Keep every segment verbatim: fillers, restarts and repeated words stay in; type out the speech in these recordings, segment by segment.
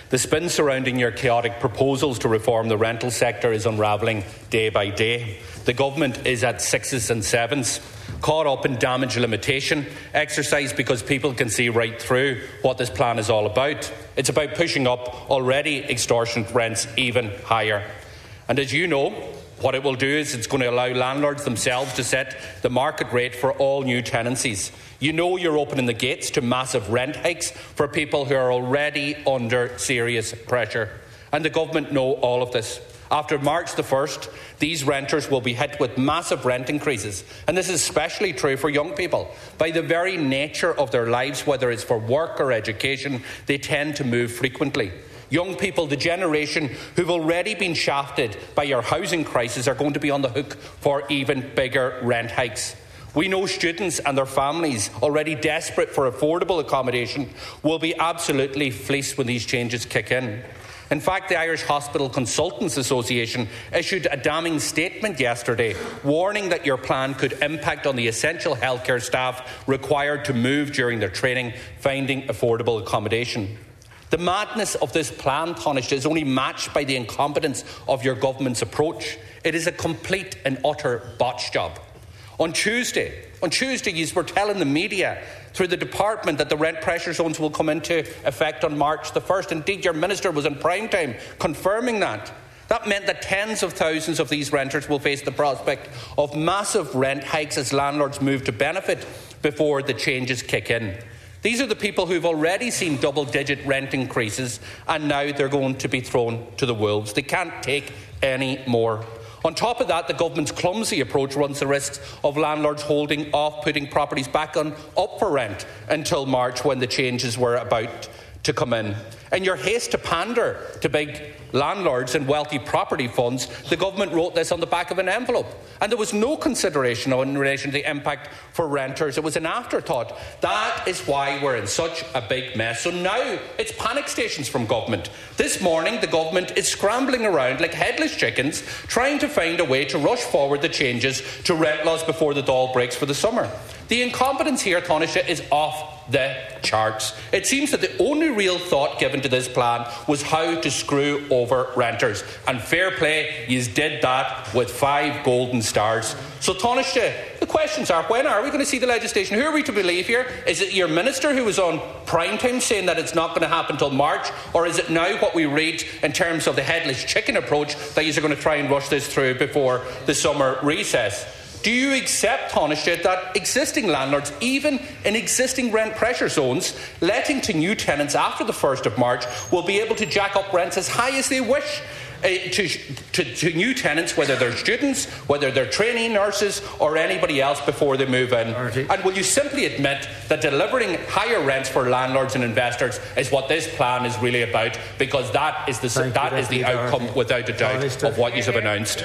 The spin surrounding your chaotic proposals to reform the rental sector is unravelling day by day. The government is at sixes and sevens, caught up in damage limitation exercise because people can see right through what this plan is all about. It's about pushing up already extortionate rents even higher. And as you know, what it will do is it's going to allow landlords themselves to set the market rate for all new tenancies. You know you're opening the gates to massive rent hikes for people who are already under serious pressure. And the government know all of this. After March the first, these renters will be hit with massive rent increases. And this is especially true for young people. By the very nature of their lives, whether it's for work or education, they tend to move frequently. Young people, the generation who've already been shafted by your housing crisis, are going to be on the hook for even bigger rent hikes. We know students and their families, already desperate for affordable accommodation, will be absolutely fleeced when these changes kick in. In fact, the Irish Hospital Consultants Association issued a damning statement yesterday warning that your plan could impact on the essential healthcare staff required to move during their training, finding affordable accommodation. The madness of this plan, Taoiseach, is only matched by the incompetence of your government's approach. It is a complete and utter botch job. On Tuesday, on Tuesday, you were telling the media through the department that the rent pressure zones will come into effect on March the first. Indeed, your minister was in prime time confirming that. That meant that tens of thousands of these renters will face the prospect of massive rent hikes as landlords move to benefit before the changes kick in. These are the people who've already seen double-digit rent increases, and now they're going to be thrown to the wolves. They can't take any more. On top of that, the government's clumsy approach runs the risk of landlords holding off putting properties back on up for rent until March, when the changes were about to come in. In your haste to pander to big landlords and wealthy property funds, the government wrote this on the back of an envelope. And there was no consideration in relation to the impact for renters. It was an afterthought. That is why we're in such a big mess. So now it's panic stations from government. This morning, the government is scrambling around like headless chickens, trying to find a way to rush forward the changes to rent laws before the doll breaks for the summer. The incompetence here, Taoiseach, is off the charts. It seems that the only real thought given to this plan was how to screw over renters. And fair play, you did that with five golden stars. So, Taoiseach, the questions are, when are we going to see the legislation? Who are we to believe here? Is it your minister who was on prime time saying that it's not going to happen until March? Or is it now what we read in terms of the headless chicken approach that you're going to try and rush this through before the summer recess? Do you accept, Taoiseach, that existing landlords, even in existing rent pressure zones, letting to new tenants after the first of March, will be able to jack up rents as high as they wish uh, to, to, to new tenants, whether they're students, whether they're trainee nurses or anybody else, before they move in? Marty. And will you simply admit that delivering higher rents for landlords and investors is what this plan is really about? Because that is the, that is the outcome, without a doubt, of what you have announced.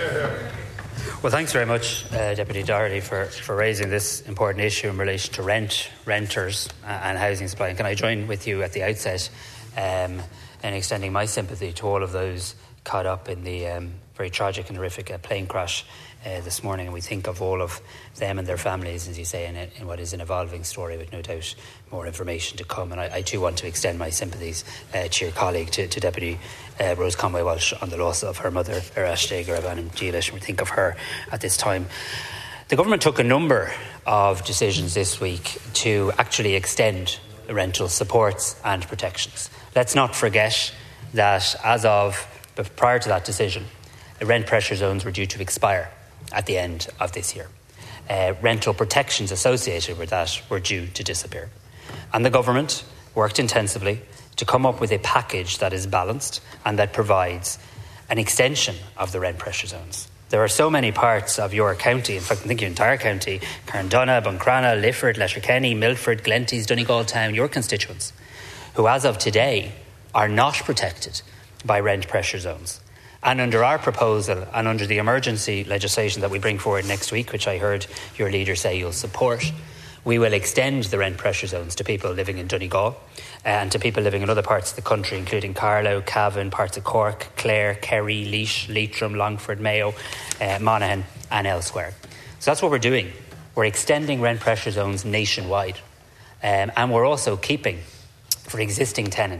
Well, thanks very much, uh, Deputy Doherty, for, for raising this important issue in relation to rent, renters uh, and housing supply. And can I join with you at the outset um, in extending my sympathy to all of those caught up in the um, very tragic and horrific uh, plane crash uh, this morning. And we think of all of them and their families, as you say, in, in what is an evolving story with no doubt more information to come. And I, I too want to extend my sympathies uh, to your colleague, to, to Deputy uh, Rose Conway-Walsh, on the loss of her mother, Arashte Garavan Gielish. And we think of her at this time. The government took a number of decisions this week to actually extend rental supports and protections. Let's not forget that as of But prior to that decision, the rent pressure zones were due to expire at the end of this year. Uh, rental protections associated with that were due to disappear. And the government worked intensively to come up with a package that is balanced and that provides an extension of the rent pressure zones. There are so many parts of your county, in fact I think your entire county, Carndonagh, Buncrana, Lifford, Letterkenny, Milford, Glenties, Donegal Town, your constituents, who as of today are not protected by rent pressure zones. And under our proposal and under the emergency legislation that we bring forward next week, which I heard your leader say you'll support, we will extend the rent pressure zones to people living in Donegal and to people living in other parts of the country, including Carlow, Cavan, parts of Cork, Clare, Kerry, Laois, Leitrim, Longford, Mayo, uh, Monaghan and elsewhere. So that's what we're doing. We're extending rent pressure zones nationwide. Um, and we're also keeping, for existing tenants,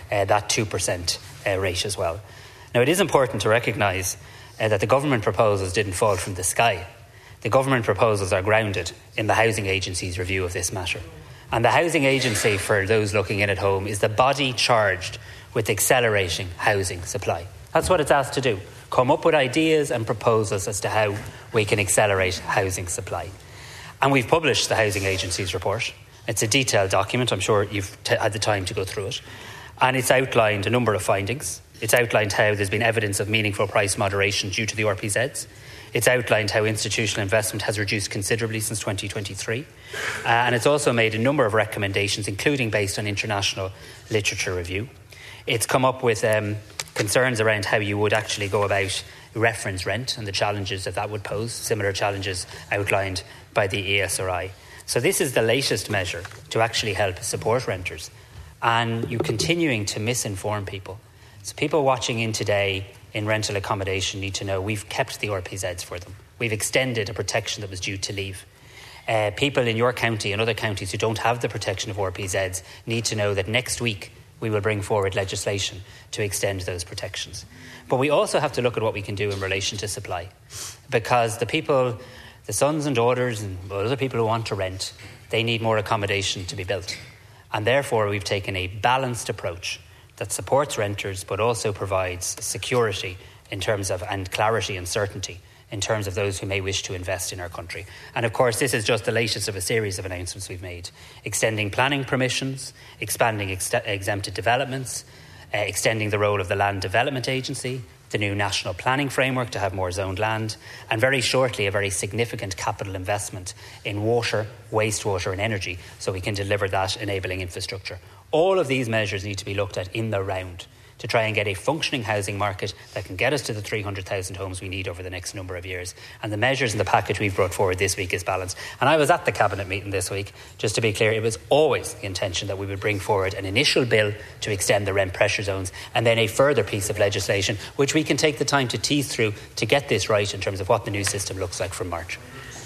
uh, that two percent uh, rate as well. Now, it is important to recognise uh, that the government proposals didn't fall from the sky. The government proposals are grounded in the Housing Agency's review of this matter. And the Housing Agency, for those looking in at home, is the body charged with accelerating housing supply. That's what it's asked to do. Come up with ideas and proposals as to how we can accelerate housing supply. And we've published the Housing Agency's report. It's a detailed document. I'm sure you've t- had the time to go through it. And it's outlined a number of findings. It's outlined how there's been evidence of meaningful price moderation due to the R P Zs. It's outlined how institutional investment has reduced considerably since twenty twenty-three. Uh, and it's also made a number of recommendations, including based on international literature review. It's come up with um, concerns around how you would actually go about reference rent and the challenges that that would pose, similar challenges outlined by the E S R I. So this is the latest measure to actually help support renters. And you're continuing to misinform people. So people watching in today in rental accommodation need to know we've kept the R P Zs for them. We've extended a protection that was due to leave. Uh, people in your county and other counties who don't have the protection of R P Zs need to know that next week we will bring forward legislation to extend those protections. But we also have to look at what we can do in relation to supply. Because the people, the sons and daughters and other people who want to rent, they need more accommodation to be built. And therefore we've taken a balanced approach that supports renters but also provides security in terms of and clarity and certainty in terms of those who may wish to invest in our country. And of course this is just the latest of a series of announcements we've made, extending planning permissions, expanding ex- exempted developments, uh, extending the role of the Land Development Agency, the new national planning framework to have more zoned land, and very shortly a very significant capital investment in water, wastewater and energy so we can deliver that enabling infrastructure. All of these measures need to be looked at in the round to try and get a functioning housing market that can get us to the three hundred thousand homes we need over the next number of years. And the measures in the package we've brought forward this week is balanced. And I was at the Cabinet meeting this week. Just to be clear, it was always the intention that we would bring forward an initial bill to extend the rent pressure zones and then a further piece of legislation which we can take the time to tease through to get this right in terms of what the new system looks like from March.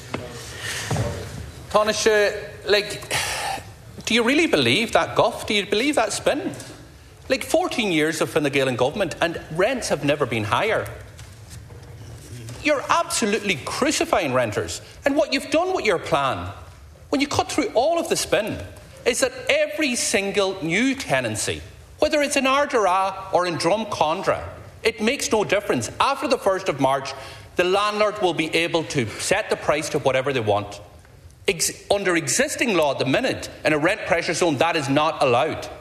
Taoiseach, like, do you really believe that guff? Do you believe that spin? Like fourteen years of Fine Gael government and rents have never been higher. You're absolutely crucifying renters. And what you've done with your plan, when you cut through all of the spin, is that every single new tenancy, whether it's in Ardara or in Drumcondra, it makes no difference. After the first of March, the landlord will be able to set the price to whatever they want. Ex- under existing law at the minute, in a rent pressure zone, that is not allowed.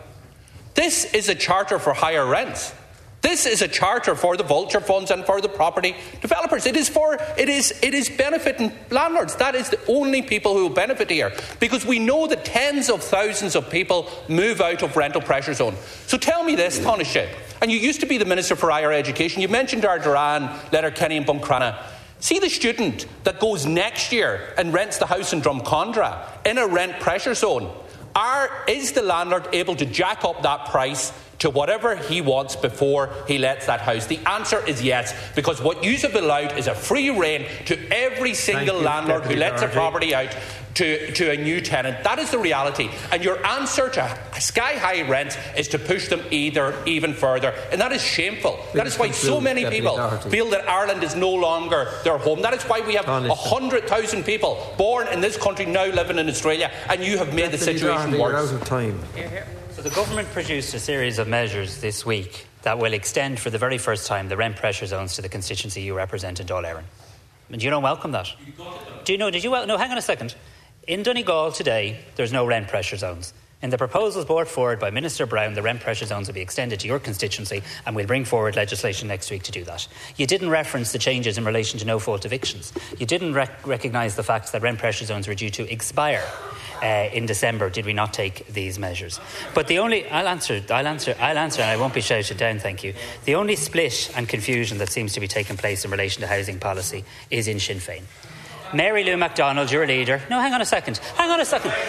This is a charter for higher rents. This is a charter for the vulture funds and for the property developers. It is for it is it is benefiting landlords. That is the only people who will benefit here, because we know that tens of thousands of people move out of rental pressure zone. So tell me this, Taoiseach, and you used to be the Minister for Higher Education. You mentioned Ardara, Letterkenny and Buncrana. See the student that goes next year and rents the house in Drumcondra in a rent pressure zone. Are, is the landlord able to jack up that price to whatever he wants before he lets that house? The answer is yes, because what you have allowed is a free rein to every single landlord who lets a property out to, to a new tenant. That is the reality. And your answer to sky-high rents is to push them either even further. And that is shameful. That is why so many people feel that Ireland is no longer their home. That is why we have one hundred thousand people born in this country now living in Australia, and you have made the situation worse. Out of time. So the government produced a series of measures this week that will extend for the very first time the rent pressure zones to the constituency you represent in Dáil Éireann. Do you not welcome that? Do you know, did you wel- no, hang on a second. In Donegal today, there's no rent pressure zones. In the proposals brought forward by Minister Brown, the rent pressure zones will be extended to your constituency, and we'll bring forward legislation next week to do that. You didn't reference the changes in relation to no-fault evictions. You didn't rec- recognise the fact that rent pressure zones were due to expire uh, in December. Did we not take these measures? But the only... I'll answer, I'll answer, I'll answer, and I won't be shouted down, thank you. The only split and confusion that seems to be taking place in relation to housing policy is in Sinn Féin. Mary Lou MacDonald, your leader... No, hang on a second. Hang on a second.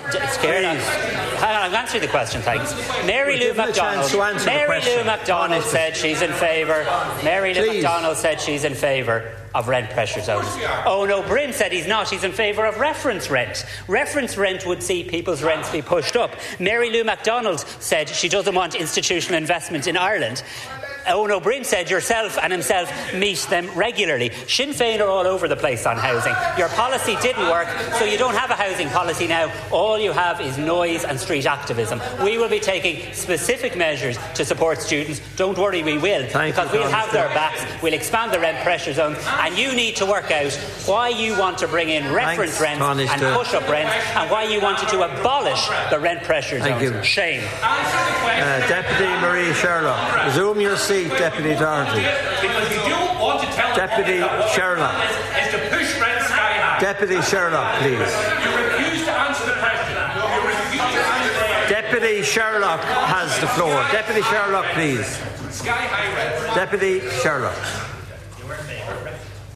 It's clear. I'm answering the question, thanks. Mary Lou MacDonald. Mary Lou MacDonald said she's in favour. Mary Lou MacDonald said she's in favour of rent pressure zones. Owen O'Brien said he's not. He's in favour of reference rent. Reference rent would see people's rents be pushed up. Mary Lou MacDonald said she doesn't want institutional investment in Ireland. Owen O'Brien said yourself and himself meet them regularly. Sinn Féin are all over the place on housing. Your policy didn't work, so you don't have a housing policy now. All you have is noise and street activism. We will be taking specific measures to support students. Don't worry, we will, Thank because you, we'll have their backs. We'll expand the rent pressure zone, and you need to work out why you want to bring in reference Thanks, rents and push up rents, and why you wanted to abolish the rent pressure zone. Thank you. Shame. Uh, Deputy Marie Sherlock, resume your seat. Deputy Doherty. Because you don't want to tell Deputy Sherlock. Is, is to push rent sky high. Deputy Sherlock, please. You refuse to answer the question. You refuse to answer the Deputy Sherlock has the floor. Deputy Sherlock, please. Sky high rent. Deputy Sherlock.